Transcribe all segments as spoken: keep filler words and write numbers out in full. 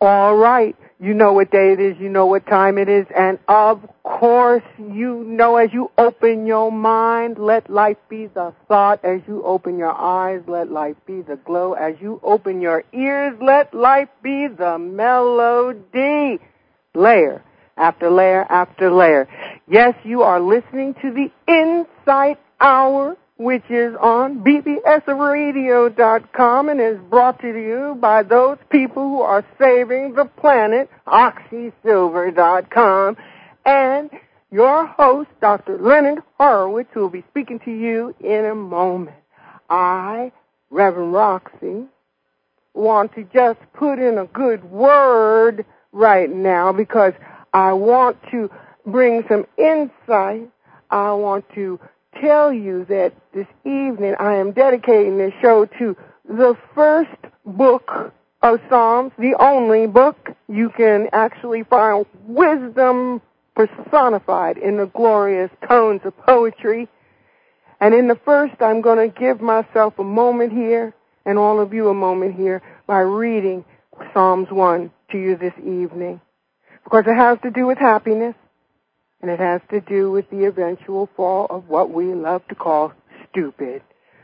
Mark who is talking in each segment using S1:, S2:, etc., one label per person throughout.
S1: All right. You know what day it is, you know what time it is, and of course, you know as you open your mind, let life be the thought. As you open your eyes, let life be the glow. As you open your ears, let life be the melody. Layer after layer after layer. Yes, you are listening to the Insight Hour, which is on B B S radio dot com and is brought to you by those people who are saving the planet, Oxy Silver dot com, and your host, Doctor Leonard Horowitz, who will be speaking to you in a moment. I, Reverend Roxy, want to just put in a good word right now because I want to bring some insight. I want to tell you that this evening I am dedicating this show to the first book of Psalms, the only book. You can actually find wisdom personified in the glorious tones of poetry. And in the first, I'm going to give myself a moment here, and all of you a moment here, by reading Psalms one to you this evening. Because it has to do with happiness. And it has to do with the eventual fall of what we love to call stupid.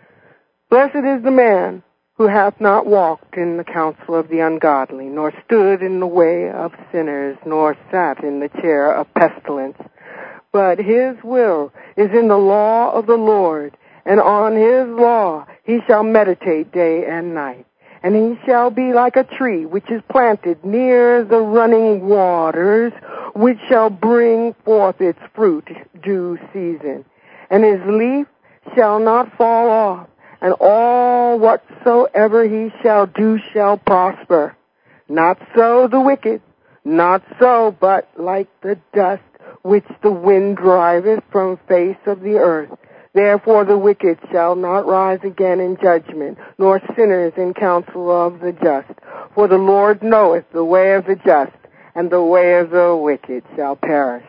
S1: Blessed is the man who hath not walked in the counsel of the ungodly, nor stood in the way of sinners, nor sat in the chair of pestilence. But his will is in the law of the Lord, and on his law he shall meditate day and night. And he shall be like a tree which is planted near the running waters, which shall bring forth its fruit due season. And his leaf shall not fall off, and all whatsoever he shall do shall prosper. Not so the wicked, not so, but like the dust which the wind driveth from face of the earth. Therefore the wicked shall not rise again in judgment, nor sinners in counsel of the just. For the Lord knoweth the way of the just, and the way of the wicked shall perish.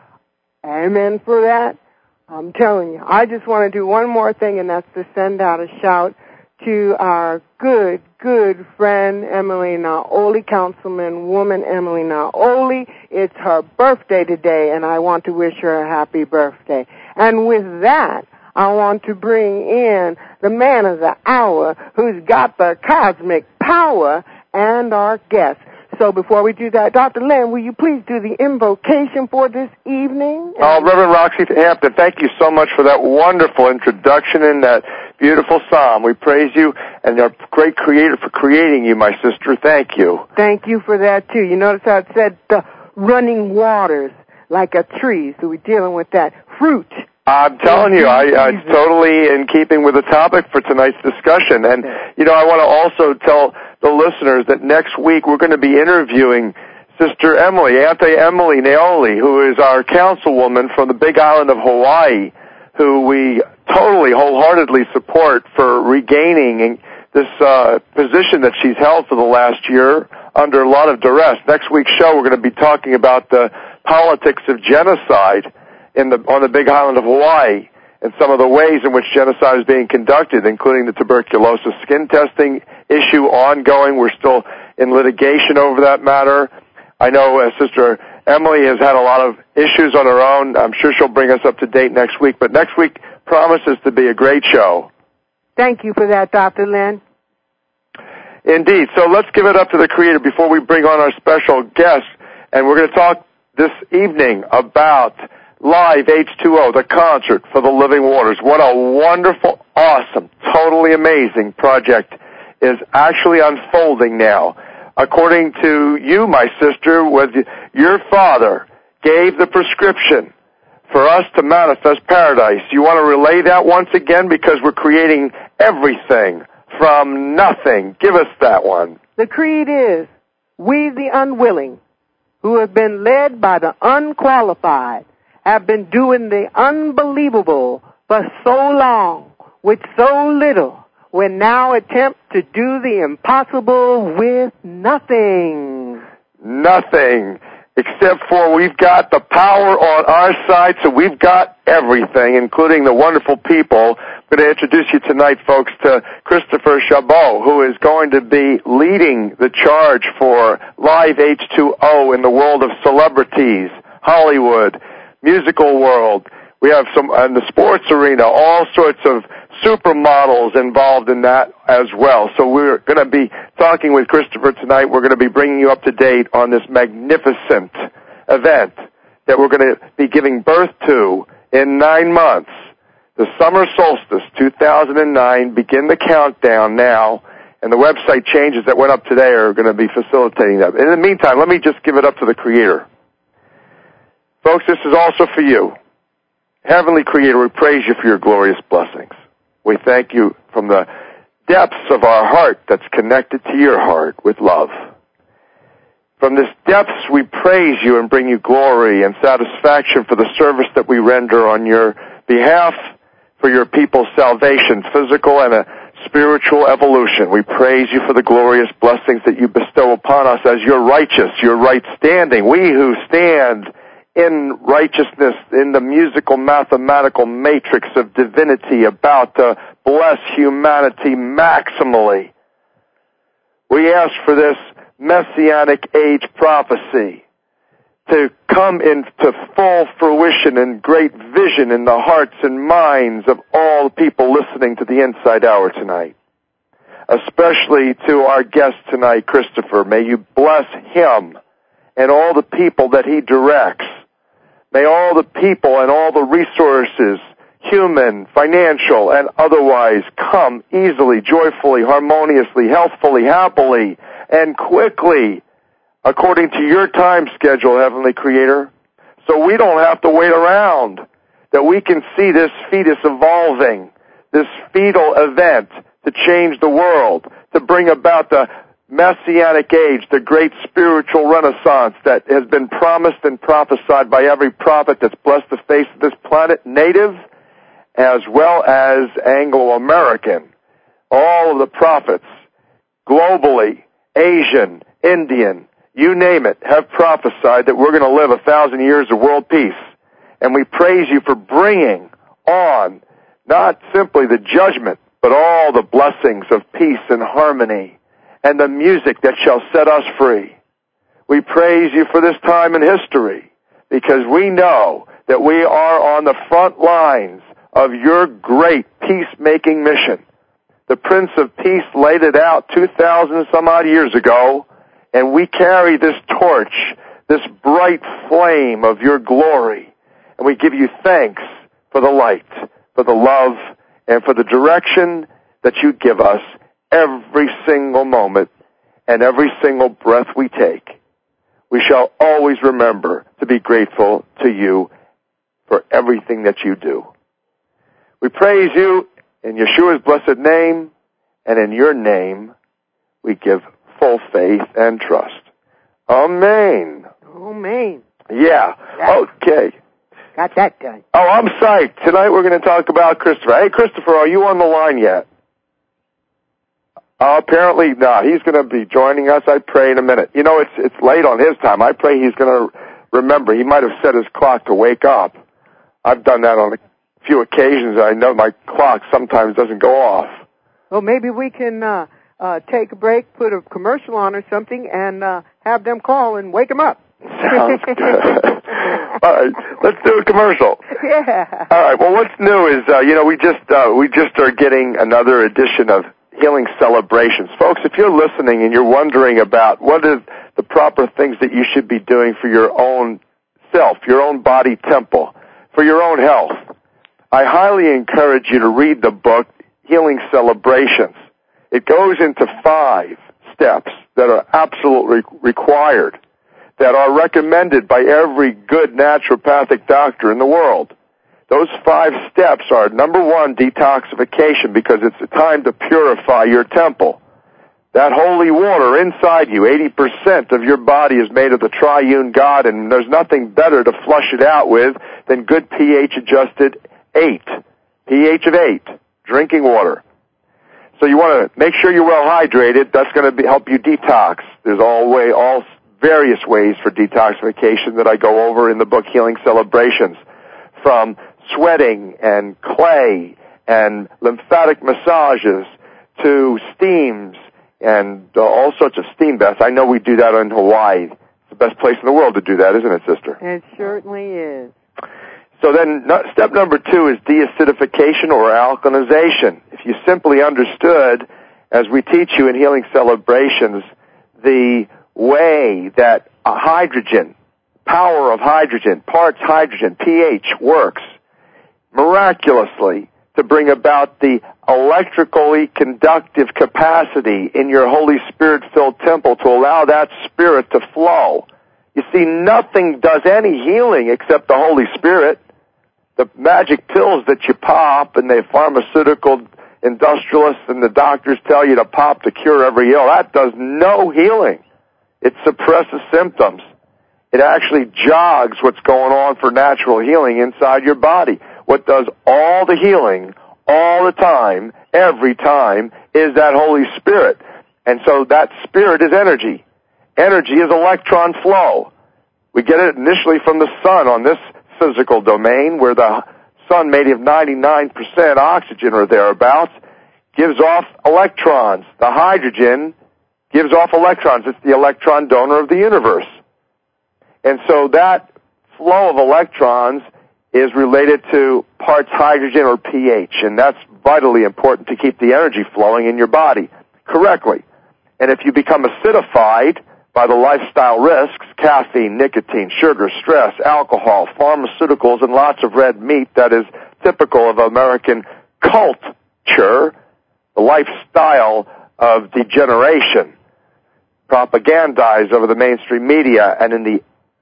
S1: Amen for that. I'm telling you, I just want to do one more thing, and that's to send out a shout to our good, good friend, Emily Naoli, Councilman Woman Emily Naoli. It's her birthday today, and I want to wish her a happy birthday. And with that, I want to bring in the man of the hour who's got the cosmic power and our guest. So before we do that, Doctor Len, will you please do the invocation for this evening?
S2: Oh, Reverend Roxy Hampton, thank you so much for that wonderful introduction and that beautiful psalm. We praise you and our great Creator for creating you, my sister. Thank you.
S1: Thank you for that, too. You notice how it said the running waters like a tree, so we're dealing with that fruit.
S2: I'm telling you, I, uh, it's totally in keeping with the topic for tonight's discussion. And, you know, I want to also tell the listeners that next week we're going to be interviewing Sister Emily, Auntie Emily Naoli, who is our councilwoman from the Big Island of Hawaii, who we totally wholeheartedly support for regaining this uh, position that she's held for the last year under a lot of duress. Next week's show we're going to be talking about the politics of genocide in the on the Big Island of Hawaii and some of the ways in which genocide is being conducted, including the tuberculosis skin testing issue ongoing. We're still in litigation over that matter. I know uh, Sister Emily has had a lot of issues on her own. I'm sure she'll bring us up to date next week, but next week promises to be a great show.
S1: Thank you for that, Doctor Len.
S2: Indeed. So let's give it up to the Creator before we bring on our special guest, and we're going to talk this evening about Live H two O, the concert for the living waters. What a wonderful, awesome, totally amazing project is actually unfolding now. According to you, my sister, with your father gave the prescription for us to manifest paradise. You want to relay that once again, because we're creating everything from nothing. Give us that one.
S1: The creed is, we the unwilling, who have been led by the unqualified, have been doing the unbelievable for so long with so little, we now attempt to do the impossible with nothing.
S2: Nothing, except for we've got the power on our side, so we've got everything, including the wonderful people I'm going to introduce you tonight, folks, to Christopher Chabot, who is going to be leading the charge for Live H two O in the world of celebrities, Hollywood, musical world. We have some in the sports arena, all sorts of supermodels involved in that as well. So we're going to be talking with Christopher tonight. We're going to be bringing you up to date on this magnificent event that we're going to be giving birth to in nine months. The summer solstice, two thousand nine, begin the countdown now, and the website changes that went up today are going to be facilitating that. In the meantime, let me just give it up to the Creator. Folks, this is also for you. Heavenly Creator, we praise you for your glorious blessings. We thank you from the depths of our heart that's connected to your heart with love. From this depths, we praise you and bring you glory and satisfaction for the service that we render on your behalf, for your people's salvation, physical and a spiritual evolution. We praise you for the glorious blessings that you bestow upon us as your righteous, your right standing. We who stand in righteousness in the musical mathematical matrix of divinity about to bless humanity maximally. We ask for this Messianic age prophecy to come into full fruition and great vision in the hearts and minds of all the people listening to the Inside Hour tonight. Especially to our guest tonight, Christopher. May you bless him and all the people that he directs. May all the people and all the resources, human, financial, and otherwise, come easily, joyfully, harmoniously, healthfully, happily, and quickly, according to your time schedule, Heavenly Creator, so we don't have to wait around, that we can see this fetus evolving, this fetal event to change the world, to bring about the Messianic age, the great spiritual renaissance that has been promised and prophesied by every prophet that's blessed the face of this planet, native as well as Anglo-American. All of the prophets, globally, Asian, Indian, you name it, have prophesied that we're going to live a thousand years of world peace. And we praise you for bringing on not simply the judgment, but all the blessings of peace and harmony and the music that shall set us free. We praise you for this time in history because we know that we are on the front lines of your great peacemaking mission. The Prince of Peace laid it out two thousand some odd years ago, and we carry this torch, this bright flame of your glory, and we give you thanks for the light, for the love, and for the direction that you give us every single moment and every single breath we take. We shall always remember to be grateful to you for everything that you do. We praise you in Yeshua's blessed name, and in your name we give full faith and trust. Amen.
S1: Amen.
S2: Yeah. Okay.
S1: Got that done.
S2: Oh, I'm psyched. Tonight we're going to talk about Christopher. Hey, Christopher, are you on the line yet? Uh, apparently not. He's going to be joining us, I pray, in a minute. You know, it's it's late on his time. I pray he's going to remember. He might have set his clock to wake up. I've done that on a few occasions. I know my clock sometimes doesn't go off.
S1: Well, maybe we can uh, uh, take a break, put a commercial on or something, and uh, have them call and wake him up.
S2: Sounds good. All right, let's do a commercial.
S1: Yeah.
S2: All right. Well, what's new is uh, you know we just uh, we just are getting another edition of Healing Celebrations, folks. If you're listening and you're wondering about what are the proper things that you should be doing for your own self, your own body temple, for your own health, I highly encourage you to read the book Healing Celebrations. It goes into five steps that are absolutely required, that are recommended by every good naturopathic doctor in the world. Those five steps are, number one, detoxification, because it's a time to purify your temple. That holy water inside you, eighty percent of your body is made of the triune God, and there's nothing better to flush it out with than good pH-adjusted eight, pH of eight, drinking water. So you want to make sure you're well hydrated. That's going to be, help you detox. There's all way, all various ways for detoxification that I go over in the book Healing Celebrations, from sweating and clay and lymphatic massages to steams and uh, all sorts of steam baths. I know we do that in Hawaii. It's the best place in the world to do that, isn't it, sister?
S1: It certainly is.
S2: So then no, step number two is deacidification or alkalinization. If you simply understood, as we teach you in Healing Celebrations, the way that a hydrogen, power of hydrogen, parts hydrogen, pH, works miraculously to bring about the electrically conductive capacity in your Holy Spirit-filled temple to allow that Spirit to flow. You see, nothing does any healing except the Holy Spirit. The magic pills that you pop and the pharmaceutical industrialists and the doctors tell you to pop to cure every ill, that does no healing. It suppresses symptoms. It actually jogs what's going on for natural healing inside your body. What does all the healing, all the time, every time, is that Holy Spirit. And so that Spirit is energy. Energy is electron flow. We get it initially from the sun on this physical domain, where the sun, made of ninety-nine percent oxygen or thereabouts, gives off electrons. The hydrogen gives off electrons. It's the electron donor of the universe. And so that flow of electrons is related to parts hydrogen or pH, and that's vitally important to keep the energy flowing in your body correctly. And if you become acidified by the lifestyle risks, caffeine, nicotine, sugar, stress, alcohol, pharmaceuticals, and lots of red meat that is typical of American culture, the lifestyle of degeneration, propagandized over the mainstream media and in the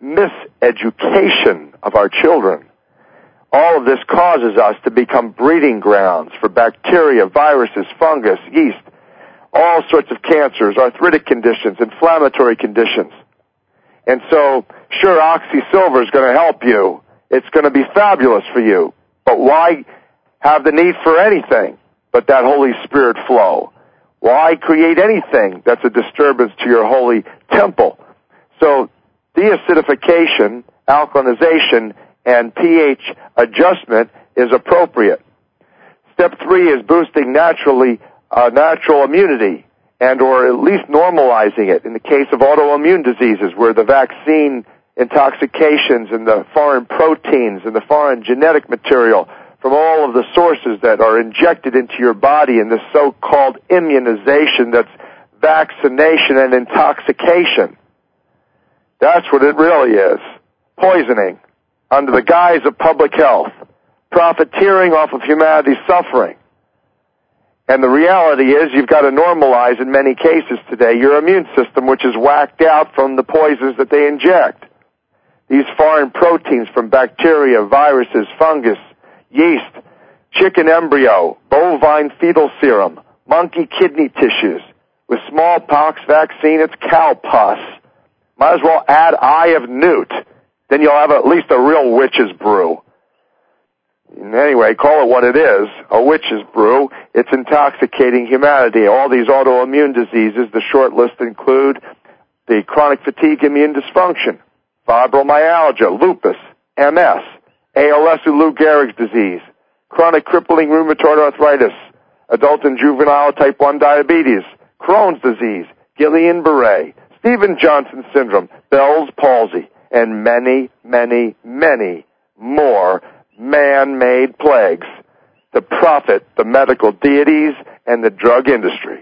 S2: miseducation of our children. All of this causes us to become breeding grounds for bacteria, viruses, fungus, yeast, all sorts of cancers, arthritic conditions, inflammatory conditions. And so, sure, OxySilver is going to help you. It's going to be fabulous for you. But why have the need for anything but that Holy Spirit flow? Why create anything that's a disturbance to your holy temple? So, deacidification, alkalinization, and pH adjustment is appropriate. Step three is boosting naturally uh, natural immunity, and or at least normalizing it in the case of autoimmune diseases, where the vaccine intoxications and the foreign proteins and the foreign genetic material from all of the sources that are injected into your body in this so-called immunization that's vaccination and intoxication. That's what it really is. Poisoning under the guise of public health, profiteering off of humanity's suffering. And the reality is you've got to normalize, in many cases today, your immune system, which is whacked out from the poisons that they inject. These foreign proteins from bacteria, viruses, fungus, yeast, chicken embryo, bovine fetal serum, monkey kidney tissues. With smallpox vaccine, it's cow pus. Might as well add eye of newt. Then you'll have at least a real witch's brew. Anyway, call it what it is, a witch's brew. It's intoxicating humanity. All these autoimmune diseases, the short list include the chronic fatigue immune dysfunction, fibromyalgia, lupus, M S, A L S or Lou Gehrig's disease, chronic crippling rheumatoid arthritis, adult and juvenile type one diabetes, Crohn's disease, Guillain-Barré, Stevens-Johnson syndrome, Bell's palsy, and many, many, many more man-made plagues to profit the medical deities and the drug industry.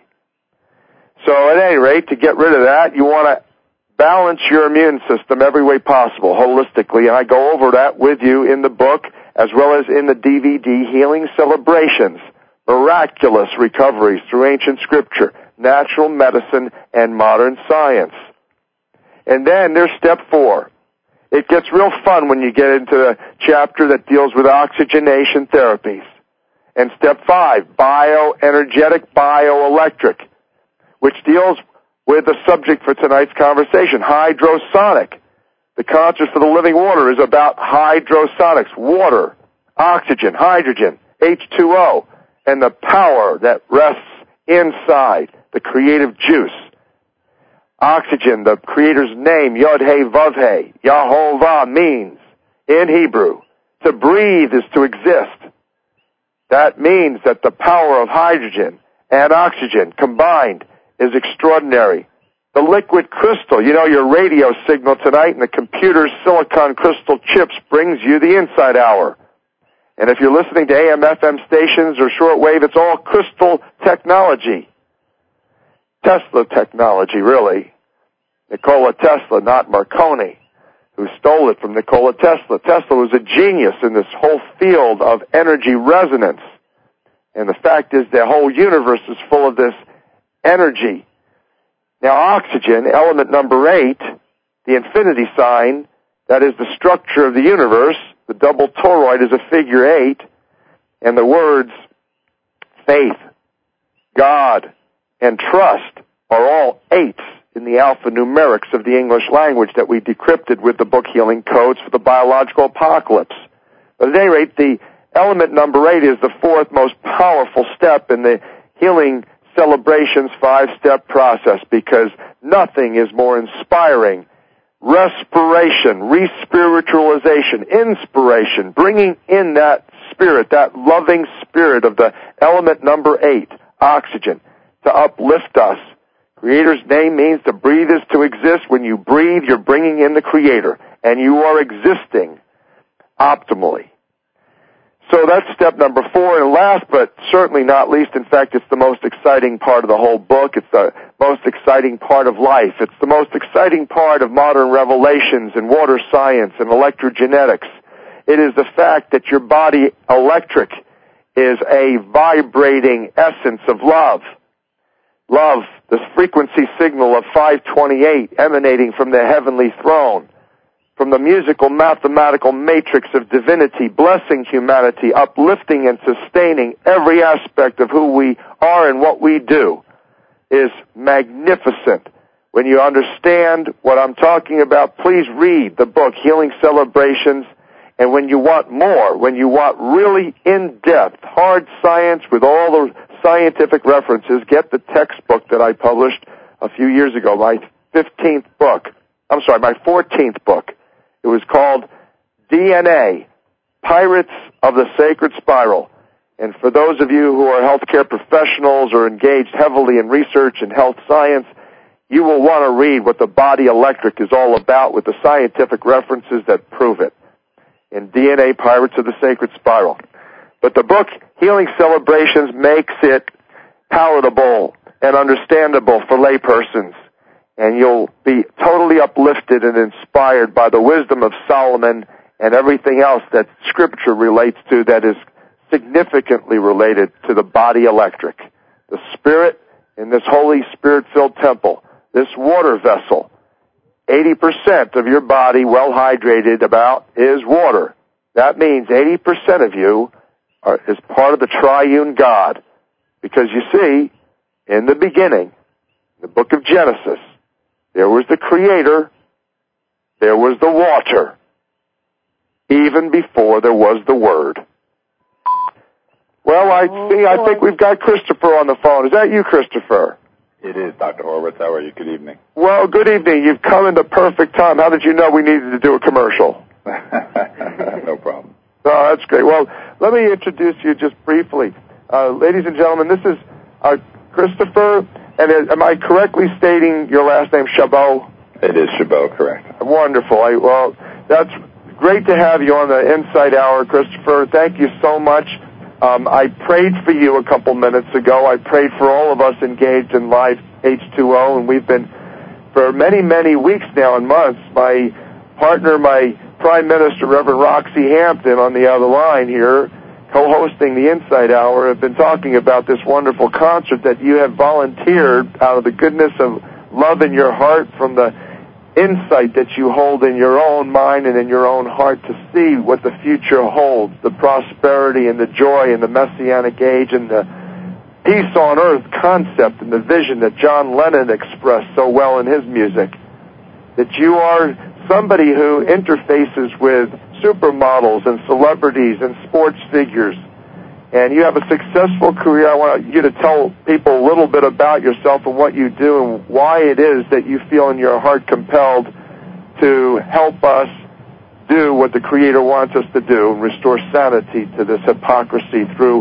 S2: So at any rate, to get rid of that, you want to balance your immune system every way possible, holistically, and I go over that with you in the book as well as in the D V D Healing Celebrations, Miraculous Recoveries Through Ancient Scripture, Natural Medicine, and Modern Science. And then there's step four. It gets real fun when you get into the chapter that deals with oxygenation therapies. And step five, bioenergetic, bioelectric, which deals with the subject for tonight's conversation, hydrosonic. The Concert for the Living Water is about hydrosonics, water, oxygen, hydrogen, H two O, and the power that rests inside the creative juice. Oxygen, the Creator's name, Yod-Heh, Vav-Heh, Yahovah, means, in Hebrew, to breathe is to exist. That means that the power of hydrogen and oxygen combined is extraordinary. The liquid crystal, you know, your radio signal tonight and the computer's silicon crystal chips brings you the Insight Hour. And if you're listening to A M, F M stations or shortwave, it's all crystal technology. Tesla technology, really. Nikola Tesla, not Marconi, who stole it from Nikola Tesla. Tesla was a genius in this whole field of energy resonance. And the fact is the whole universe is full of this energy. Now, oxygen, element number eight, the infinity sign, that is the structure of the universe. The double toroid is a figure eight. And the words faith, God, and trust are all eights in the alphanumerics of the English language that we decrypted with the book Healing Codes for the Biological Apocalypse. But at any rate, the element number eight is the fourth most powerful step in the Healing Celebrations five-step process, because nothing is more inspiring. Respiration, re-spiritualization, inspiration, bringing in that spirit, that loving spirit of the element number eight, oxygen, to uplift us. Creator's name means to breathe is to exist. When you breathe, you're bringing in the Creator, and you are existing optimally. So that's step number four, and last but certainly not least, in fact, it's the most exciting part of the whole book. It's the most exciting part of life. It's the most exciting part of modern revelations in water science and electrogenetics. It is the fact that your body electric is a vibrating essence of love. Love, the frequency signal of five twenty-eight emanating from the heavenly throne, from the musical mathematical matrix of divinity, blessing humanity, uplifting and sustaining every aspect of who we are and what we do, is magnificent. When you understand what I'm talking about, please read the book Healing Celebrations. And when you want more, when you want really in-depth, hard science with all the scientific references, get the textbook that I published a few years ago, my fifteenth book. I'm sorry, my fourteenth book. It was called D N A, Pirates of the Sacred Spiral. And for those of you who are healthcare professionals or engaged heavily in research and health science, you will want to read what the body electric is all about with the scientific references that prove it in D N A, Pirates of the Sacred Spiral. But the book, Healing Celebrations, makes it palatable and understandable for laypersons. And you'll be totally uplifted and inspired by the wisdom of Solomon and everything else that Scripture relates to that is significantly related to the body electric. The Spirit in this Holy Spirit-filled temple, this water vessel, eighty percent of your body, well hydrated about, is water. That means eighty percent of you are, is part of the triune God. Because you see, in the beginning, the book of Genesis, there was the Creator, there was the water, even before there was the Word. Well, I see, I think we've got Christopher on the phone. Is that you, Christopher?
S3: It is, Doctor Horowitz. How are you? Good evening.
S2: Well, good evening. You've come in the perfect time. How did you know we needed to do a commercial?
S3: No problem.
S2: Oh, that's great. Well, let me introduce you just briefly. Uh, ladies and gentlemen, this is uh, Christopher, and is, am I correctly stating your last name, Chabot?
S3: It is Chabot, correct.
S2: Wonderful. I, well, that's great to have you on the Insight Hour, Christopher. Thank you so much. Um, I prayed for you a couple minutes ago. I prayed for all of us engaged in live H two O, and we've been, for many, many weeks now and months, my partner, my Prime Minister, Reverend Roxy Hampton, on the other line here, co-hosting the Insight Hour, have been talking about this wonderful concert that you have volunteered out of the goodness of love in your heart, from the insight that you hold in your own mind and in your own heart to see what the future holds, the prosperity and the joy and the Messianic age and the peace on earth concept and the vision that John Lennon expressed so well in his music. That you are somebody who interfaces with supermodels and celebrities and sports figures, and you have a successful career. I want you to tell people a little bit about yourself and what you do and why it is that you feel in your heart compelled to help us do what the Creator wants us to do and restore sanity to this hypocrisy through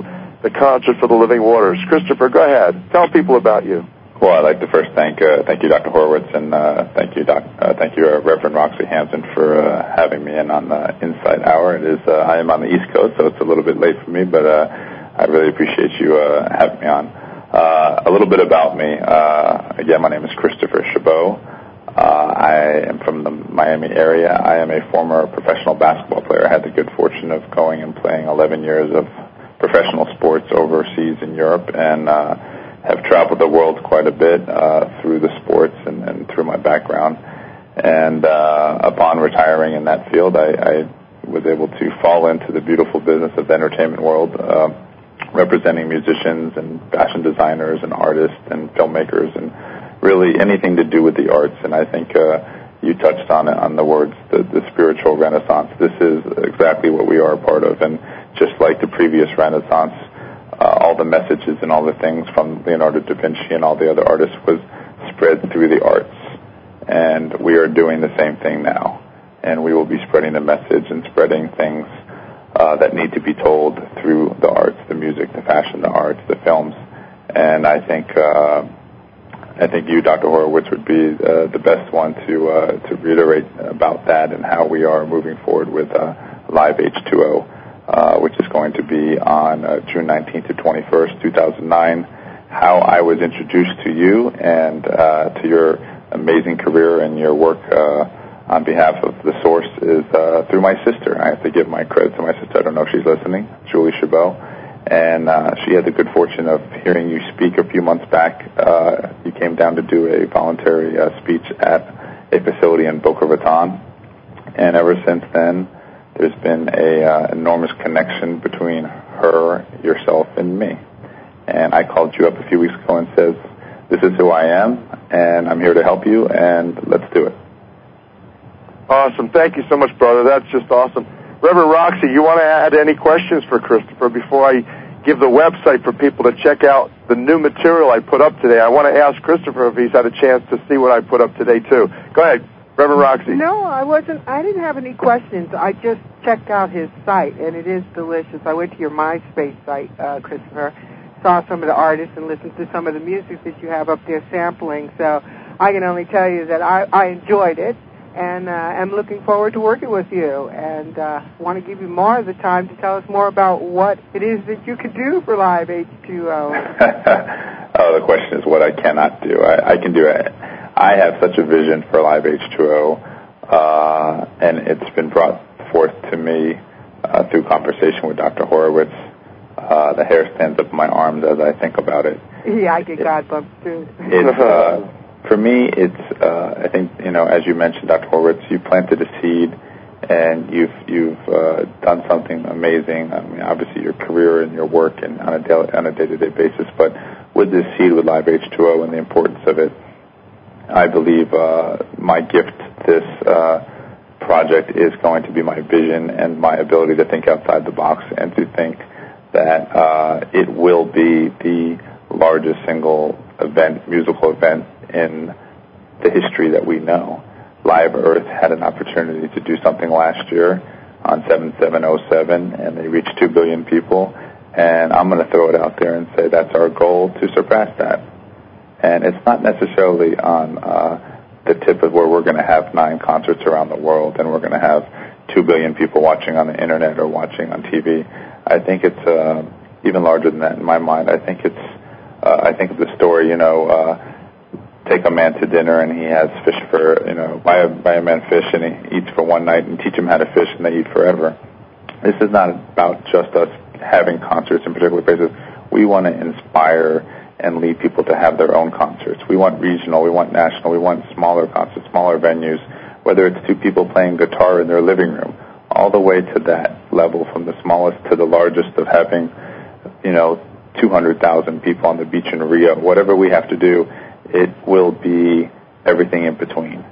S2: the Concert for the Living Waters. Christopher, go ahead. Tell people about you.
S3: Well, I'd like to first thank uh, thank you, Doctor Horowitz, and uh, thank you, Doc, uh, thank you, uh, Reverend Roxy Hampton, for uh, having me in on the Insight Hour. It is uh, I am on the East Coast, so it's a little bit late for me, but uh, I really appreciate you uh, having me on. Uh, a little bit about me. Uh, again, my name is Christopher Chabot. Uh, I am from the Miami area. I am a former professional basketball player. I had the good fortune of going and playing eleven years of professional sports overseas in Europe, and uh, have traveled the world quite a bit uh, through the sports and, and through my background. And uh, upon retiring in that field, I, I was able to fall into the beautiful business of the entertainment world, uh, representing musicians and fashion designers and artists and filmmakers and really anything to do with the arts. And I think uh, you touched on it, on the words, the, the spiritual renaissance. This is exactly what we are a part of. And just like the previous renaissance, Uh, all the messages and all the things from Leonardo da Vinci and all the other artists was spread through the arts. And we are doing the same thing now. And we will be spreading the message and spreading things uh, that need to be told through the arts, the music, the fashion, the arts, the films. And I think uh, I think you, Doctor Horowitz, would be uh, the best one to uh, to reiterate about that and how we are moving forward with uh, Live H two O. Uh, which is going to be on uh, June nineteenth to twenty-first, two thousand nine. How I was introduced to you and uh, to your amazing career and your work uh, on behalf of The Source is uh, through my sister. I have to give my credit to my sister. I don't know if she's listening, Julie Chabot. And uh, she had the good fortune of hearing you speak a few months back. Uh, you came down to do a voluntary uh, speech at a facility in Boca Raton. And ever since then, there's been a uh, enormous connection between her, yourself, and me. And I called you up a few weeks ago and says, this is who I am, and I'm here to help you, and let's do it.
S2: Awesome. Thank you so much, brother. That's just awesome. Reverend Roxy, you want to add any questions for Christopher before I give the website for people to check out the new material I put up today? I want to ask Christopher if he's had a chance to see what I put up today, too. Go ahead. Reverend Roxy.
S1: No, I wasn't. I didn't have any questions. I just checked out his site, and it is delicious. I went to your MySpace site, uh, Christopher, saw some of the artists and listened to some of the music that you have up there sampling. So I can only tell you that I, I enjoyed it, and uh, am looking forward to working with you. And uh, want to give you more of the time to tell us more about what it is that you could do for Live H two O.
S3: Oh, the question is what I cannot do. I, I can do it. I have such a vision for Live H two O, uh, and it's been brought forth to me uh, through conversation with Doctor Horowitz. Uh, the hair stands up in my arms as I think about it.
S1: Yeah, I get God bumps too.
S3: It's, uh, for me, it's, uh, I think, you know, as you mentioned, Doctor Horowitz, you planted a seed, and you've you've uh, done something amazing. I mean, obviously your career and your work and on a daily, on a day-to-day basis, but with this seed with Live H two O and the importance of it, I believe uh, my gift this uh, project is going to be my vision and my ability to think outside the box and to think that uh, it will be the largest single event, musical event in the history that we know. Live Earth had an opportunity to do something last year on seven seven oh seven, and they reached two billion people. And I'm going to throw it out there and say that's our goal, to surpass that. And it's not necessarily on uh, the tip of where we're going to have nine concerts around the world and we're going to have two billion people watching on the internet or watching on T V. I think it's uh, even larger than that in my mind. I think it's, uh, I think of the story, you know, uh, take a man to dinner and he has fish for, you know, buy a, buy a man fish and he eats for one night and teach him how to fish and they eat forever. This is not about just us having concerts in particular places. We want to inspire and lead people to have their own concerts. We want regional, we want national, we want smaller concerts, smaller venues, whether it's two people playing guitar in their living room, all the way to that level, from the smallest to the largest of having, you know, two hundred thousand people on the beach in Rio. Whatever we have to do, it will be everything in between.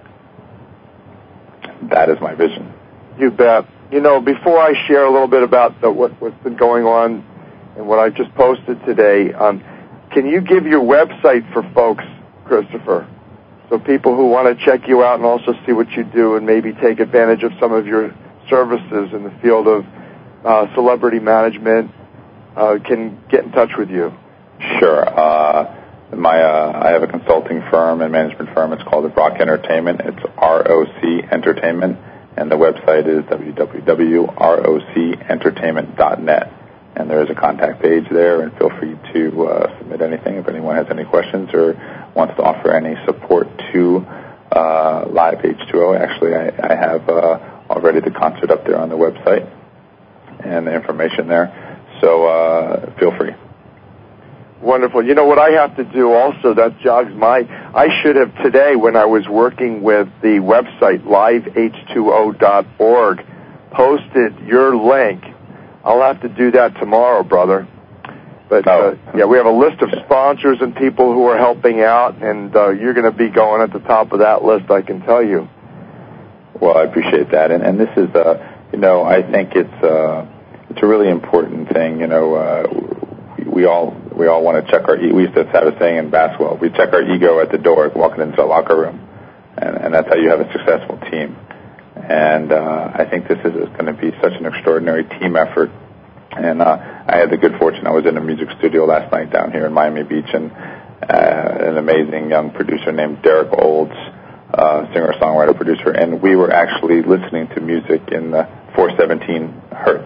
S3: That is my vision.
S2: You bet. You know, before I share a little bit about the, what, what's been going on and what I just posted today, um, can you give your website for folks, Christopher, so people who want to check you out and also see what you do and maybe take advantage of some of your services in the field of uh, celebrity management, uh, can get in touch with you?
S3: Sure. Uh, my uh, I have a consulting firm and management firm. It's called Rock Entertainment. It's R O C Entertainment, and the website is w w w dot r o c entertainment dot net. And there is a contact page there, and feel free to uh, submit anything if anyone has any questions or wants to offer any support to uh, Live H two O. Actually, I, I have uh, already the concert up there on the website and the information there. So uh, feel free.
S2: Wonderful. You know what I have to do also, that jogs my, I should have today when I was working with the website live h two o dot org posted your link. I'll have to do that tomorrow, brother. But, uh, yeah, we have a list of sponsors and people who are helping out, and uh, you're going to be going at the top of that list, I can tell you.
S3: Well, I appreciate that. And, and this is, uh, you know, I think it's, uh, it's a really important thing. You know, uh, we all we all want to check our, we used to have a saying in basketball, we check our ego at the door walking into the locker room, and, and that's how you have a successful team. And uh, I think this is going to be such an extraordinary team effort. And uh, I had the good fortune, I was in a music studio last night down here in Miami Beach, and uh, an amazing young producer named Derek Olds, uh, singer-songwriter producer, and we were actually listening to music in the four seventeen hertz.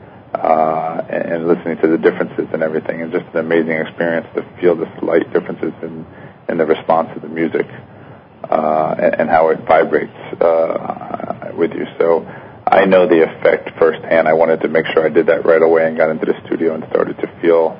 S3: Uh, and listening to the differences and everything, and just an amazing experience to feel the slight differences in, in the response to the music uh, and, and how it vibrates uh, with you. So I know the effect firsthand. I wanted to make sure I did that right away and got into the studio and started to feel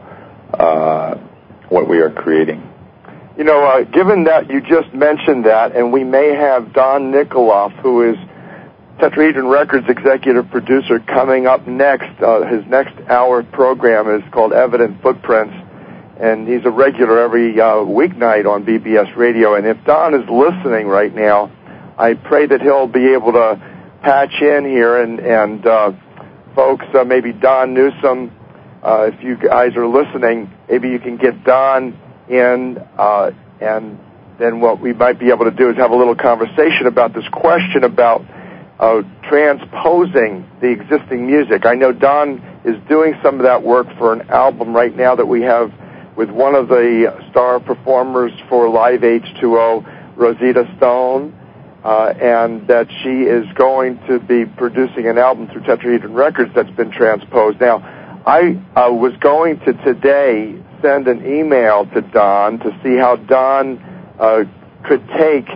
S3: uh, what we are creating.
S2: You know, uh, given that you just mentioned that, and we may have Don Nikoloff, who is Tetrahedron Records executive producer, coming up next. Uh, his next hour program is called Evident Footprints, and he's a regular every uh, weeknight on B B S Radio. And if Don is listening right now, I pray that he'll be able to patch in here. And, and uh, folks, uh, maybe Don Newsom, uh, if you guys are listening, maybe you can get Don in, uh, and then what we might be able to do is have a little conversation about this question about Uh, transposing the existing music. I know Don is doing some of that work for an album right now that we have with one of the star performers for Live H two O, Rosita Stone, uh, and that she is going to be producing an album through Tetrahedron Records that's been transposed. Now, I uh, was going to today send an email to Don to see how Don uh, could take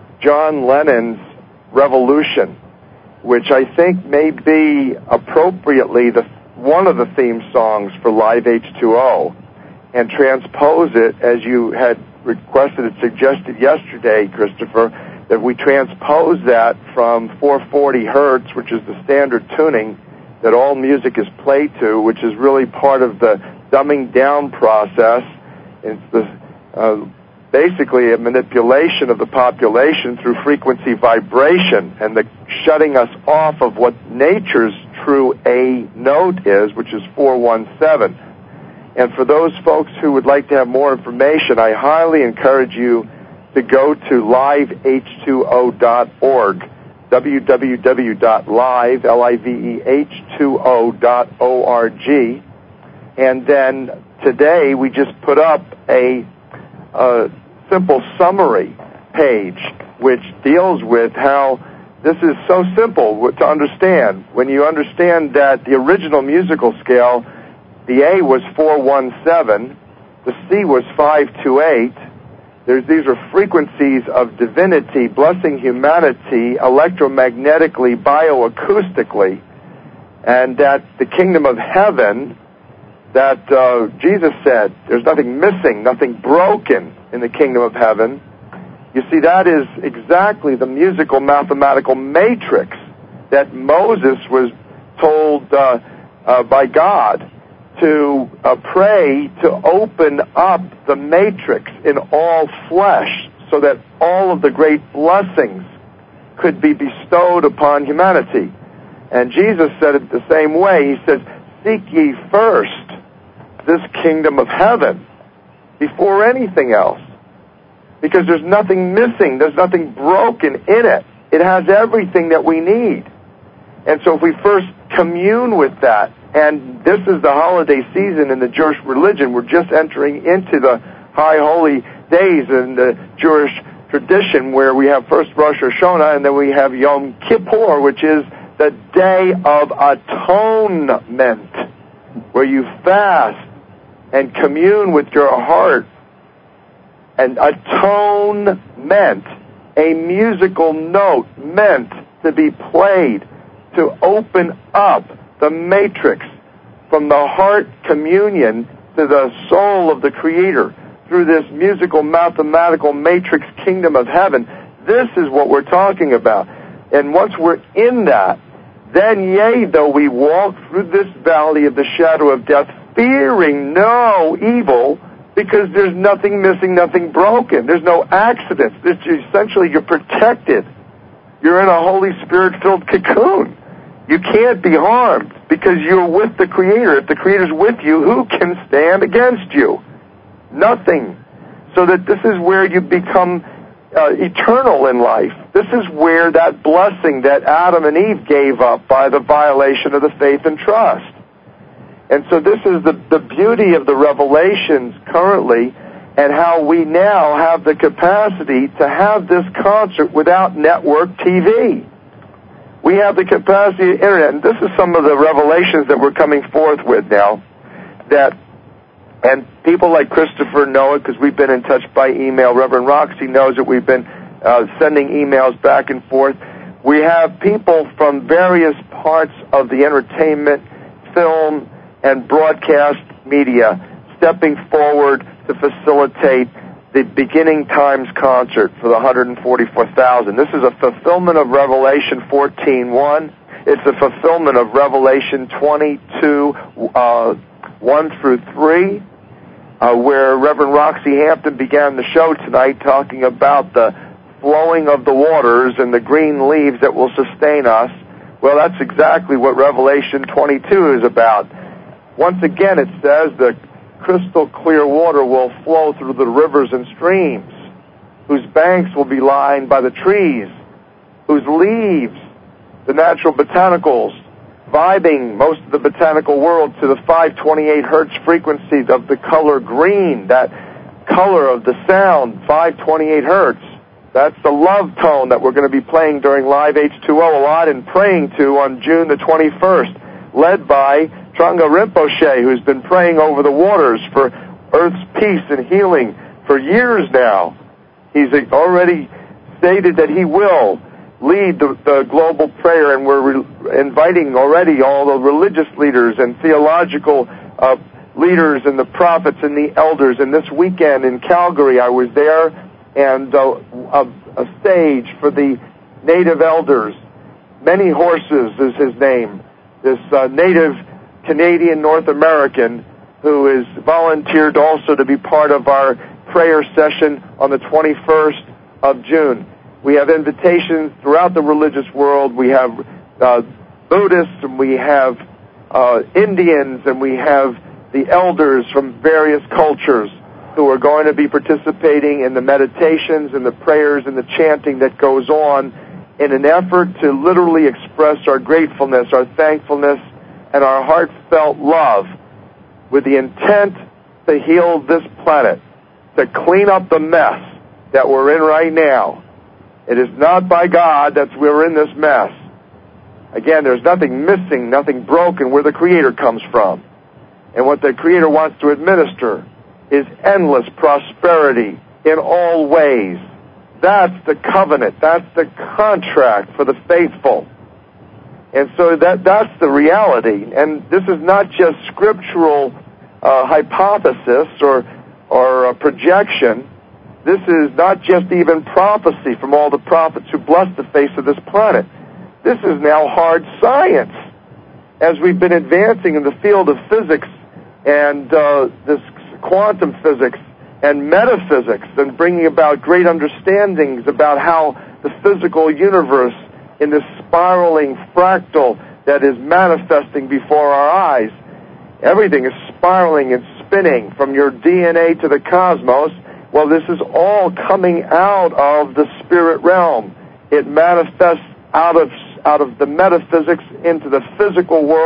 S2: John Lennon's Revolution, which I think may be appropriately the one of the theme songs for Live H two O, and transpose it as you had requested and suggested yesterday, Christopher, that we transpose that from four forty hertz, which is the standard tuning that all music is played to, which is really part of the dumbing down process. It's the uh, basically a manipulation of the population through frequency vibration and the shutting us off of what nature's true A note is, which is four one seven. And for those folks who would like to have more information, I highly encourage you to go to live h two o dot org, w w w dot live, L I V E H two O dot O R G. And then today we just put up a a simple summary page which deals with how this is so simple to understand. When you understand that the original musical scale, the A was four one seven, the C was five two eight. There's, these are frequencies of divinity, blessing humanity electromagnetically, bioacoustically, and that the kingdom of heaven, that uh, Jesus said, there's nothing missing, nothing broken in the kingdom of heaven. You see, that is exactly the musical mathematical matrix that Moses was told uh, uh, by God to uh, pray to open up the matrix in all flesh so that all of the great blessings could be bestowed upon humanity. And Jesus said it the same way. He says, seek ye first this kingdom of heaven before anything else, because there's nothing missing, there's nothing broken in it. It has everything that we need. And so if we first commune with that, And this is the holiday season in the Jewish religion. We're just entering into the high holy days in the Jewish tradition, where we have first Rosh Hashanah and then we have Yom Kippur, which is the Day of Atonement, where you fast and commune with your heart. And atonement, a musical note meant to be played to open up the matrix from the heart communion to the soul of the Creator through this musical mathematical matrix kingdom of heaven. This is what we're talking about. And once we're in that, then yea, though we walk through this valley of the shadow of death, fearing no evil, because there's nothing missing, nothing broken. There's no accidents. There's essentially, you're protected. You're in a Holy Spirit-filled cocoon. You can't be harmed because you're with the Creator. If the Creator's with you, who can stand against you? Nothing. So that this is where you become uh, eternal in life. This is where that blessing that Adam and Eve gave up by the violation of the faith and trust. And so this is the, the beauty of the revelations currently, and how we now have the capacity to have this concert without network T V. We have the capacity of internet, and this is some of the revelations that we're coming forth with now, that, and people like Christopher know it because we've been in touch by email. Reverend Roxy knows that we've been uh, sending emails back and forth. We have people from various parts of the entertainment, film, and broadcast media stepping forward to facilitate the Beginning Times concert for the one hundred forty-four thousand. This is a fulfillment of Revelation fourteen one. It's a fulfillment of Revelation twenty-two, uh, one through three, uh, where Reverend Roxy Hampton began the show tonight talking about the flowing of the waters and the green leaves that will sustain us. Well, that's exactly what Revelation twenty-two is about. Once again, it says the crystal clear water will flow through the rivers and streams, whose banks will be lined by the trees, whose leaves, the natural botanicals, vibing most of the botanical world to the five twenty-eight hertz frequency of the color green, that color of the sound, five twenty-eight hertz. That's the love tone that we're going to be playing during Live H two O a lot and praying to on June the twenty-first, led by Trungpa Rinpoche, who's been praying over the waters for Earth's peace and healing for years now. He's already stated that he will lead the, the global prayer, and we're re- inviting already all the religious leaders and theological uh, leaders and the prophets and the elders. And this weekend in Calgary, I was there, and uh, a, a stage for the native elders. Many Horses is his name. This uh, native Canadian North American who is volunteered also to be part of our prayer session on the twenty-first of June. We have invitations throughout the religious world. We have uh, Buddhists, and we have uh, Indians, and we have the elders from various cultures who are going to be participating in the meditations and the prayers and the chanting that goes on in an effort to literally express our gratefulness, our thankfulness, and our heartfelt love with the intent to heal this planet, to clean up the mess that we're in right now. It is not by God that we're in this mess. Again, there's nothing missing, nothing broken where the Creator comes from. And what the Creator wants to administer is endless prosperity in all ways. That's the covenant. That's the contract for the faithful. And so that that's the reality. And this is not just scriptural uh, hypothesis or, or uh, projection. This is not just even prophecy from all the prophets who blessed the face of this planet. This is now hard science. As we've been advancing in the field of physics and uh, this quantum physics and metaphysics, and bringing about great understandings about how the physical universe in this spiraling fractal that is manifesting before our eyes, everything is spiraling and spinning from your D N A to the cosmos. Well, this is all coming out of the spirit realm. It manifests out of out of the metaphysics into the physical world,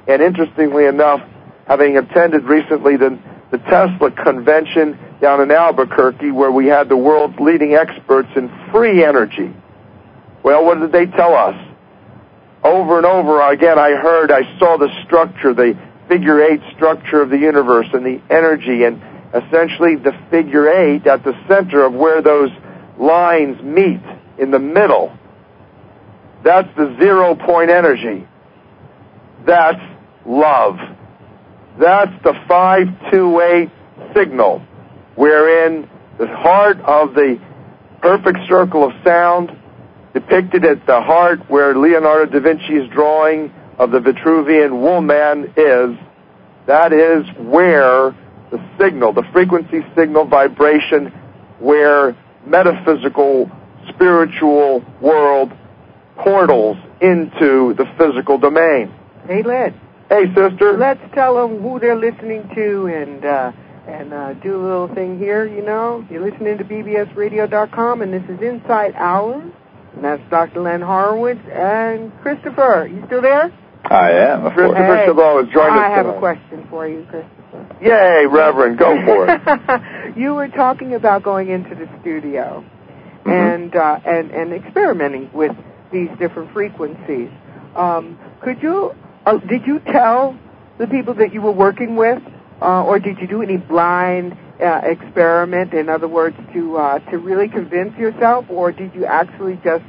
S2: And interestingly enough, having attended recently the, the Tesla convention down in Albuquerque, where we had the world's leading experts in free energy. Well, what did they tell us? Over and over again, I heard, I saw the structure, the figure eight structure of the universe and the energy, and essentially the figure eight at the center of where those lines meet in the middle. That's the zero point energy. That's love. That's the five two eight signal, wherein the heart of the perfect circle of sound, depicted at the heart where Leonardo da Vinci's drawing of the Vitruvian Woolman is, that is where the signal, the frequency signal vibration, where metaphysical, spiritual world portals into the physical domain.
S1: Hey, Led.
S2: Hey, sister.
S1: Let's tell them who they're listening to and uh, and uh, do a little thing here, you know. You're listening to B B S radio dot com, and this is Inside Hours. And that's Doctor Len Horowitz and Christopher. You still there?
S3: I am, of course.
S2: Christopher
S1: Hey,
S2: Chabot has joined us
S1: I have
S2: tonight.
S1: a question for you, Christopher.
S2: Yay, Reverend, go for it.
S1: You were talking about going into the studio
S2: Mm-hmm.
S1: and, uh, and and experimenting with these different frequencies. Um, could you, uh, did you tell the people that you were working with, uh, or did you do any blind uh, experiment, in other words, to uh, to really convince yourself, or did you actually just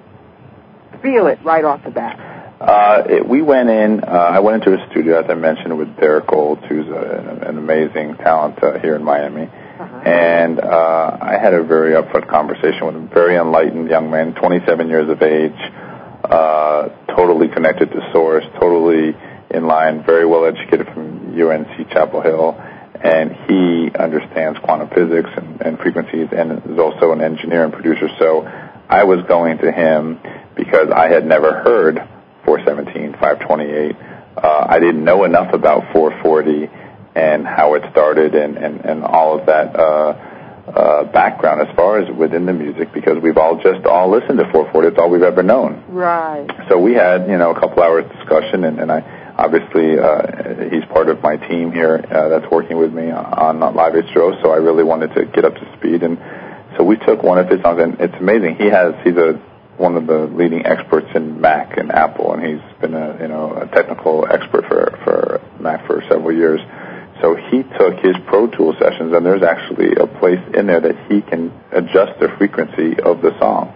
S1: feel it right off the bat?
S3: Uh, it, we went in, uh, I went into a studio, as I mentioned, with Derek Gold, who's a, an amazing talent uh, here in Miami. Uh-huh. And uh, I had a very upfront conversation with a very enlightened young man, twenty-seven years of age, uh, totally connected to Source, totally in line, very well educated from U N C Chapel Hill. And he understands quantum physics and, and frequencies, and is also an engineer and producer. So I was going to him because I had never heard four seventeen, five twenty-eight. Uh, I didn't know enough about four forty and how it started and, and, and all of that uh, uh, background as far as within the music, because we've all just all listened to four forty. It's all we've ever known.
S1: Right.
S3: So we had, you know, a couple hours discussion, and, and I obviously uh, he's part of my team here uh, that's working with me on, on Live Astro, so I really wanted to get up to speed. And so we took one of his songs, and it's amazing. He has, he's a one of the leading experts in Mac and Apple, and he's been a you know a technical expert for for Mac for several years. So he took his Pro Tools sessions, and there's actually a place in there that he can adjust the frequency of the song.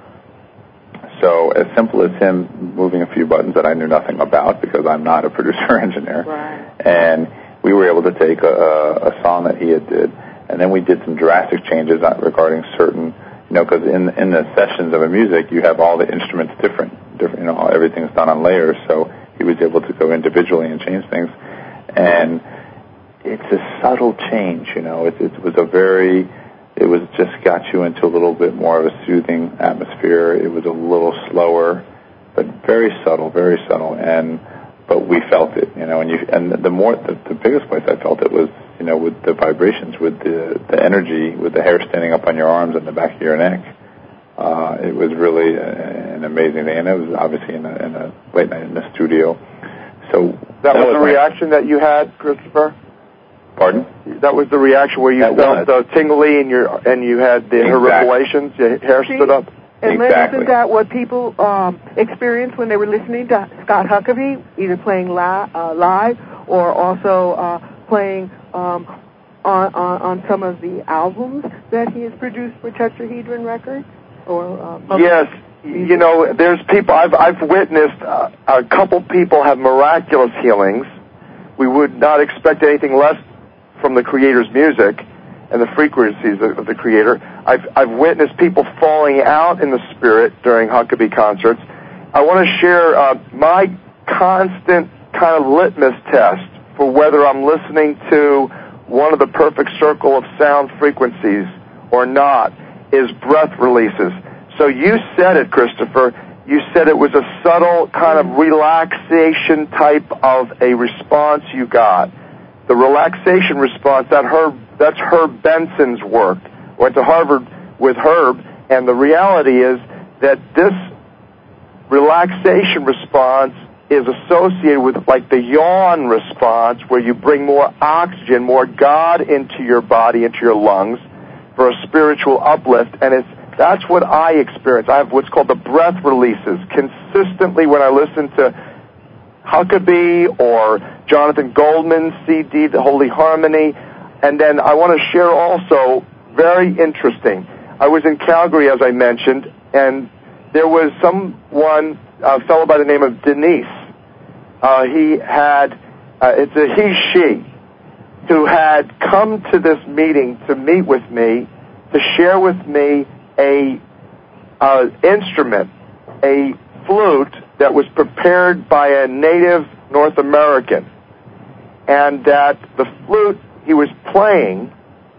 S3: So as simple as him moving a few buttons that I knew nothing about, because I'm not a producer engineer,
S1: right.
S3: And we were able to take a, a song that he had did, and then we did some drastic changes regarding certain. You know, because in in the sessions of a music, you have all the instruments different, different. You know, everything's done on layers. So he was able to go individually and change things, and it's a subtle change. You know, it, it was a very, it was just got you into a little bit more of a soothing atmosphere. It was a little slower, but very subtle, very subtle, and but we felt it. You know, and you and the more the, the biggest place I felt it was. You know, with the vibrations, with the the energy, with the hair standing up on your arms and the back of your neck, uh, it was really a, an amazing thing. And it was obviously in a, in a late night in the studio. So
S2: that, that was, was the
S3: my,
S2: reaction that you had, Christopher?
S3: Pardon?
S2: That was the reaction where you
S3: that
S2: felt
S3: was.
S2: the tingly and your and you had the
S3: exactly.
S2: revelations, your hair
S1: See?
S2: stood up.
S1: And
S3: exactly.
S1: isn't that what people um, experienced when they were listening to Scott Huckabee, either playing li- uh, live or also uh, playing um, on, on on some of the albums that he has produced for Tetrahedron Records? Or uh,
S2: yes, you know, there's people I've I've witnessed. Uh, a couple people have miraculous healings. We would not expect anything less from the Creator's music and the frequencies of the Creator. I've I've witnessed people falling out in the spirit during Huckabee concerts. I want to share uh, my constant kind of litmus test for whether I'm listening to one of the perfect circle of sound frequencies or not is breath releases. So you said it, Christopher. You said it was a subtle kind of relaxation type of a response you got. The relaxation response, that Herb, that's Herb Benson's work. Went to Harvard with Herb, and the reality is that this relaxation response is associated with like the yawn response, where you bring more oxygen, more God into your body, into your lungs, for a spiritual uplift, and it's that's what I experience. I have what's called the breath releases consistently when I listen to Huckabee or Jonathan Goldman's C D, The Holy Harmony. And then I want to share also, very interesting, I was in Calgary, as I mentioned, and there was someone, a fellow by the name of Denise. Uh, he had, uh, it's a he, she, who had come to this meeting to meet with me, to share with me a uh, instrument, a flute that was prepared by a native North American, and that the flute he was playing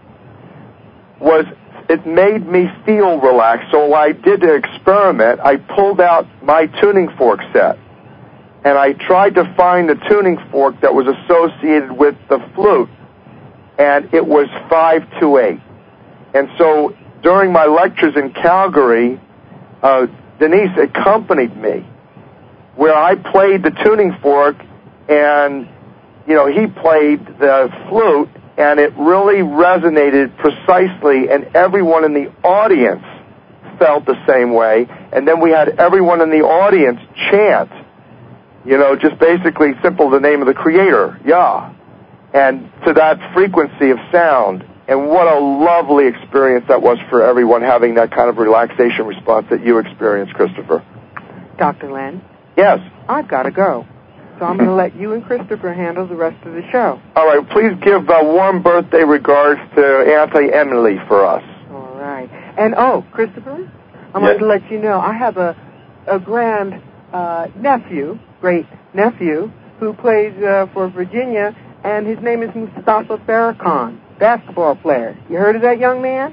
S2: was, it made me feel relaxed. So I did an experiment. I pulled out my tuning fork set, and I tried to find the tuning fork that was associated with the flute, and it was five two eight. And so during my lectures in Calgary, uh, Denise accompanied me, where I played the tuning fork, and, you know, he played the flute, and it really resonated precisely, and everyone in the audience felt the same way. And then we had everyone in the audience chant, you know, just basically simple, the name of the Creator, Yah, and to that frequency of sound. And what a lovely experience that was for everyone, having that kind of relaxation response that you experienced, Christopher.
S1: Doctor Len?
S2: Yes?
S1: I've got to go. So I'm going to let you and Christopher handle the rest of the show.
S2: All right. Please give uh, warm birthday regards to Auntie Emily for us.
S1: All right. And, oh, Christopher, I'm
S3: yes.
S1: going to let you know, I have a, a grand uh, nephew, great nephew, who plays uh, for Virginia, and his name is Mustafa Farrakhan. Basketball player. You heard of that young man?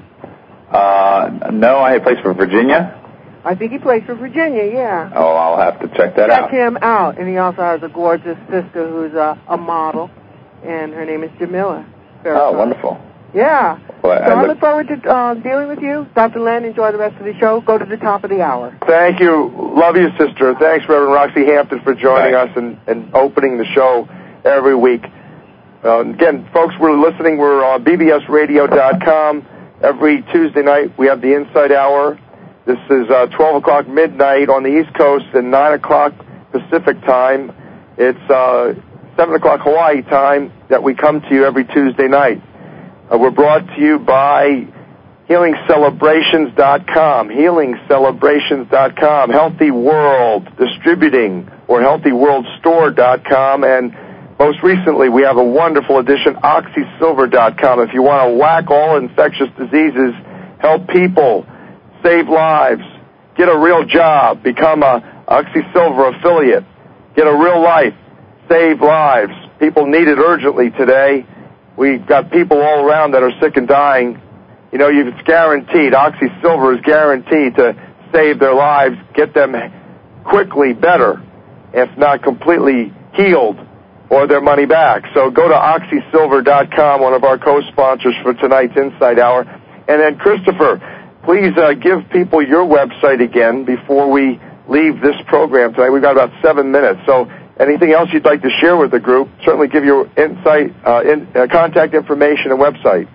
S3: Uh, no, I plays for Virginia.
S1: I think he plays for Virginia, yeah.
S3: Oh, I'll have to check that
S1: check
S3: out.
S1: Check him out. And he also has a gorgeous sister who's a, a model, and her name is Jamila Farrakhan.
S3: Oh, wonderful.
S1: Yeah.
S3: Well,
S1: so I
S3: look,
S1: look forward to uh, dealing with you. Doctor Len, enjoy the rest of the show. Go to the top of the hour.
S2: Thank you. Love you, sister. Thanks, Reverend Roxy Hampton, for joining
S3: Thanks.
S2: us and, and opening the show every week. Uh, again, folks, we're listening. We're on B B S radio dot com. Every Tuesday night, we have the Inside Hour. This is uh, twelve o'clock midnight on the East Coast and nine o'clock Pacific time. It's uh, seven o'clock Hawaii time that we come to you every Tuesday night. Uh, we're brought to you by healing celebrations dot com, healing celebrations dot com, Healthy World Distributing, or healthy world store dot com, and most recently, we have a wonderful edition, oxy silver dot com. If you want to whack all infectious diseases, help people, save lives, get a real job, become a OxySilver affiliate, get a real life, save lives. People need it urgently today. We've got people all around that are sick and dying. You know, it's guaranteed. OxySilver is guaranteed to save their lives, get them quickly better, if not completely healed, or their money back. So go to oxy silver dot com, one of our co-sponsors for tonight's Inside Hour. And then, Christopher, please uh, give people your website again before we leave this program tonight. We've got about seven minutes. So anything else you'd like to share with the group, certainly give your insight, uh, in, uh, contact information and website.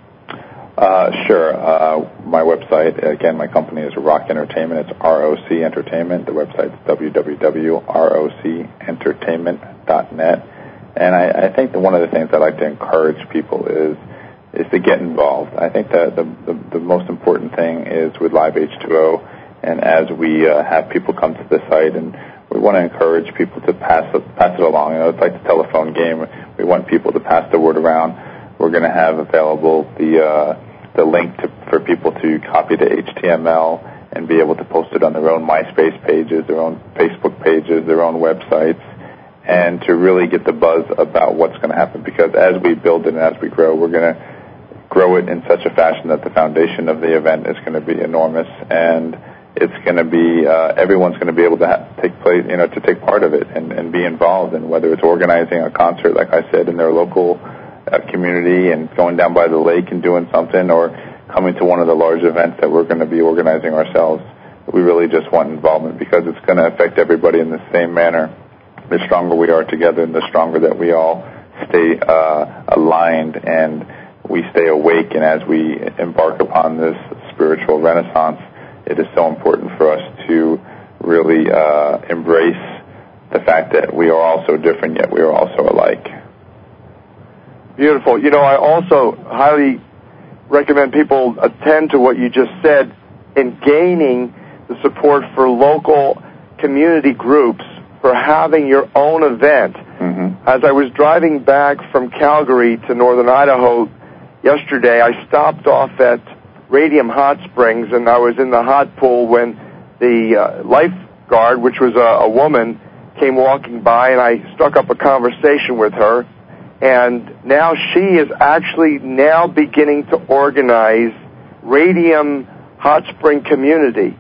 S3: Uh, sure. Uh, my website, again, my company is Rock Entertainment. It's R O C Entertainment. The website is w w w dot r o c entertainment dot net. And I, I think that one of the things I like to encourage people is is to get involved. I think that the, the, the most important thing is with Live H two O, and as we uh, have people come to the site, and we want to encourage people to pass it, pass it along. You know, it's like the telephone game. We want people to pass the word around. We're going to have available the uh, the link to, for people to copy the H T M L and be able to post it on their own MySpace pages, their own Facebook pages, their own websites, and to really get the buzz about what's going to happen. Because as we build it and as we grow, we're going to grow it in such a fashion that the foundation of the event is going to be enormous, and it's going to be uh, everyone's going to be able to ha- take place, you know, to take part of it and, and be involved. And whether it's organizing a concert, like I said, in their local uh, community, and going down by the lake and doing something, or coming to one of the large events that we're going to be organizing ourselves, we really just want involvement because it's going to affect everybody in the same manner. the stronger we are together and the stronger that we all stay uh, aligned and we stay awake. And as we embark upon this spiritual renaissance, it is so important for us to really uh, embrace the fact that we are all so different, yet we are also alike.
S2: Beautiful. You know, I also highly recommend people attend to what you just said in gaining the support for local community groups for having your own event. Mm-hmm. As I was driving back from Calgary to northern Idaho yesterday, I stopped off at Radium Hot Springs, and I was in the hot pool when the uh, lifeguard, which was a, a woman, came walking by, and I struck up a conversation with her. And now she is actually now beginning to organize Radium Hot Spring Community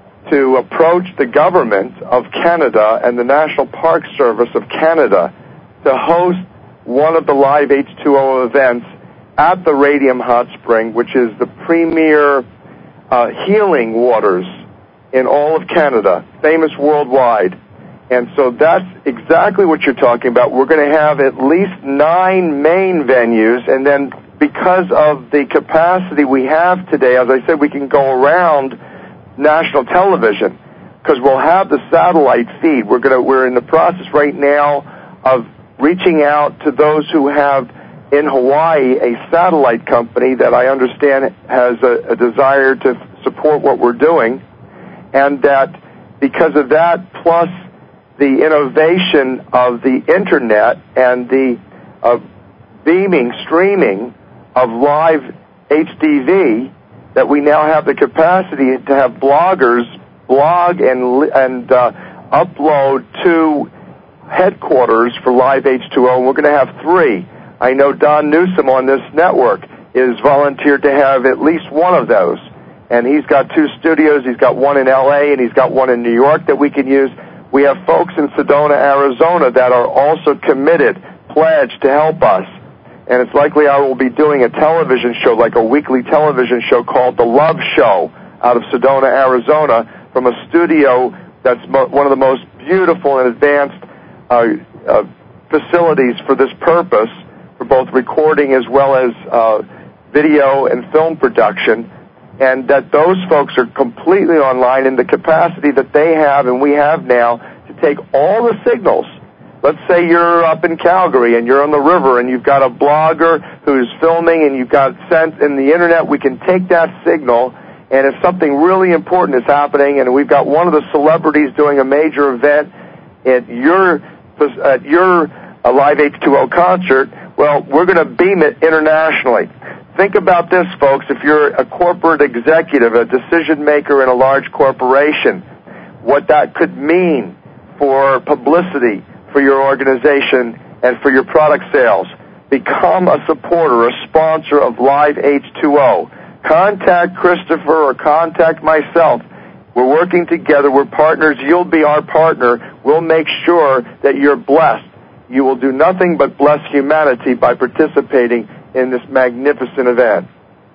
S2: to approach the government of Canada and the National Park Service of Canada to host one of the live H two O events at the Radium Hot Spring, which is the premier uh, healing waters in all of Canada, famous worldwide. And so that's exactly what you're talking about. We're going to have at least nine main venues, and then because of the capacity we have today, as I said, we can go around national television because we'll have the satellite feed. We're going to, we're in the process right now of reaching out to those who have in Hawaii a satellite company that I understand has a, a desire to support what we're doing, and that because of that, plus the innovation of the Internet and the uh, beaming, streaming of live H D V, that we now have the capacity to have bloggers blog and and uh, upload to headquarters for live H two O, and we're going to have three. I know Don Newsom on this network is volunteered to have at least one of those, and he's got two studios. He's got one in L A and he's got one in New York that we can use. We have folks in Sedona, Arizona that are also committed, pledged to help us. And it's likely I will be doing a television show, like a weekly television show called The Love Show out of Sedona, Arizona, from a studio that's mo- one of the most beautiful and advanced uh, uh, facilities for this purpose, for both recording as well as uh, video and film production. And that those folks are completely online in the capacity that they have and we have now to take all the signals. Let's say you're up in Calgary and you're on the river and you've got a blogger who's filming and you've got sent in the Internet. We can take that signal, and if something really important is happening and we've got one of the celebrities doing a major event at your at your uh, live H two O concert, well, we're going to beam it internationally. Think about this, folks. If you're a corporate executive, a decision maker in a large corporation, what that could mean for publicity for your organization and for your product sales. Become a supporter, a sponsor of Live H two O. Contact Christopher or contact myself. We're working together. We're partners. You'll be our partner. We'll make sure that you're blessed. You will do nothing but bless humanity by participating in this magnificent event.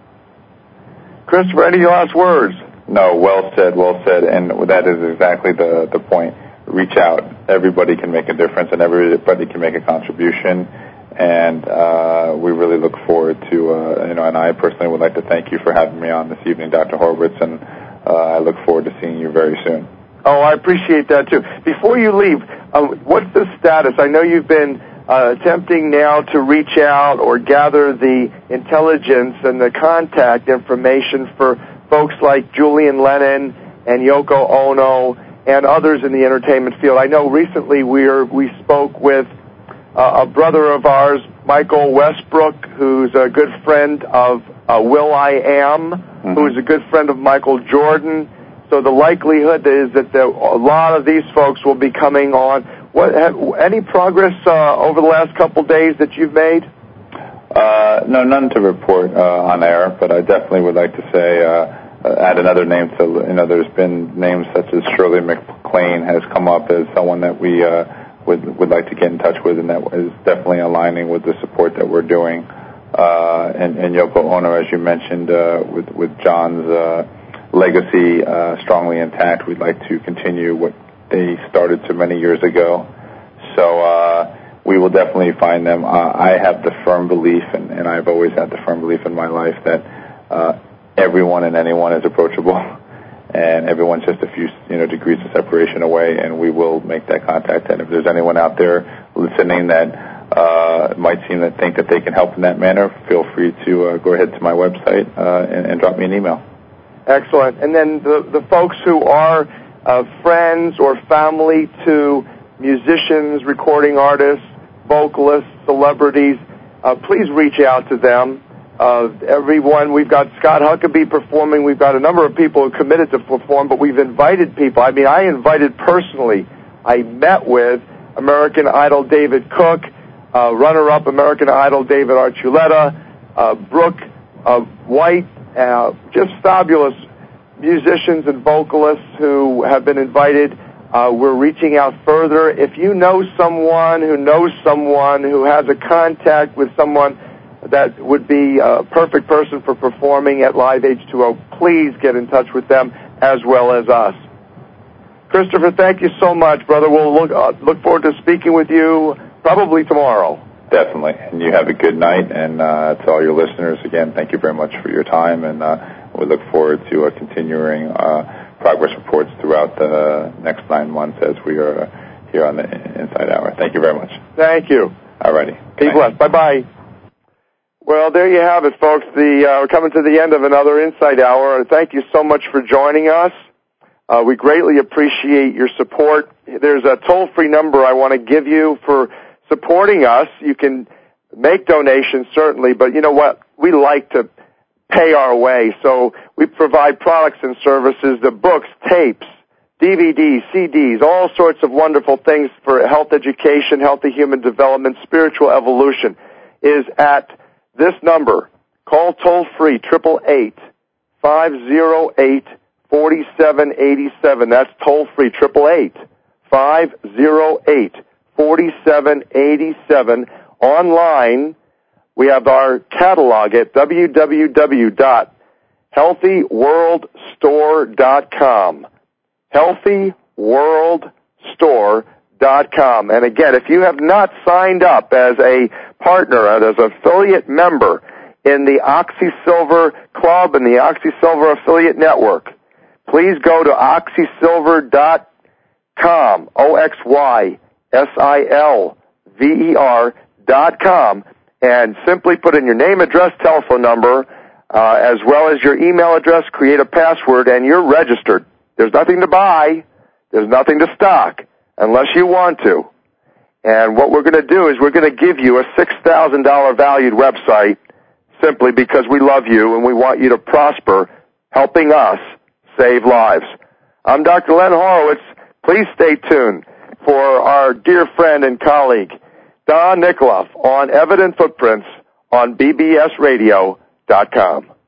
S2: Christopher, any last words?
S3: No, well said, well said, and that is exactly the, the point. Reach out. Everybody can make a difference, and everybody can make a contribution, and uh, we really look forward to, uh, you know, and I personally would like to thank you for having me on this evening, Doctor Horowitz, and uh, I look forward to seeing you very soon.
S2: Oh, I appreciate that, too. Before you leave, uh, what's the status? I know you've been Uh, attempting now to reach out or gather the intelligence and the contact information for folks like Julian Lennon and Yoko Ono and others in the entertainment field. I know recently we are, we spoke with uh, a brother of ours, Michael Westbrook, who's a good friend of uh, Will I Am, mm-hmm. who's a good friend of Michael Jordan. So the likelihood is that the, a lot of these folks will be coming on. What, have, any progress uh, over the last couple days that you've made?
S3: Uh, no, none to report uh, on air, but I definitely would like to say, uh, add another name to, you know, there's been names such as Shirley MacLaine has come up as someone that we uh, would, would like to get in touch with, and that is definitely aligning with the support that we're doing. Uh, and, and Yoko Ono, as you mentioned, uh, with, with John's uh, legacy uh, strongly intact, we'd like to continue what they started so many years ago. So uh, we will definitely find them. Uh, I have the firm belief, and, and I've always had the firm belief in my life that uh, everyone and anyone is approachable, and everyone's just a few you know degrees of separation away, and we will make that contact. And if there's anyone out there listening that uh, might seem to think that they can help in that manner, feel free to uh, go ahead to my website uh, and, and drop me an email.
S2: Excellent. And then the, the folks who are uh, friends or family to musicians, recording artists, vocalists, celebrities, uh, please reach out to them. Uh, everyone, we've got Scott Huckabee performing. We've got a number of people who committed to perform, but we've invited people. I mean, I invited personally. I met with American Idol David Cook, uh, runner-up American Idol David Archuleta, uh, Brooke uh, White, uh, just fabulous musicians and vocalists who have been invited. Uh, we're reaching out further. If you know someone who knows someone who has a contact with someone that would be a perfect person for performing at Live H two O, please get in touch with them as well as us. Christopher, thank you so much, brother. We'll look uh, look forward to speaking with you probably tomorrow.
S3: Definitely. And you have a good night. And uh, to all your listeners, again, thank you very much for your time. And uh, we look forward to uh, continuing uh, progress reports throughout the next nine months as we are here on the Inside Hour. Thank you very much.
S2: Thank you.
S3: All righty.
S2: Be blessed. Bye-bye. Well, there you have it, folks. The, uh, we're coming to the end of another Inside Hour. Thank you so much for joining us. Uh, we greatly appreciate your support. There's a toll-free number I want to give you for supporting us. You can make donations, certainly, but you know what? We like to pay our way, so we provide products and services, the books, tapes, D V Ds, C Ds, all sorts of wonderful things for health education, healthy human development, spiritual evolution, is at this number. Call toll-free, eight eight eight, five oh eight, four seven eight seven. That's toll-free, eight eight eight, five oh eight, four seven eight seven. Online, we have our catalog at w w w dot healthy world store dot com. healthy world store dot com. And again, if you have not signed up as a partner, as an affiliate member in the OxySilver Club and the OxySilver Affiliate Network, please go to oxy silver dot com, O X Y S I L V E R dot com, and simply put in your name, address, telephone number, uh, as well as your email address, create a password, and you're registered. There's nothing to buy. There's nothing to stock unless you want to. And what we're going to do is we're going to give you a six thousand dollars valued website simply because we love you and we want you to prosper helping us save lives. I'm Doctor Len Horowitz. Please stay tuned for our dear friend and colleague, Don Nikoloff, on Evident Footprints on B B S radio dot com.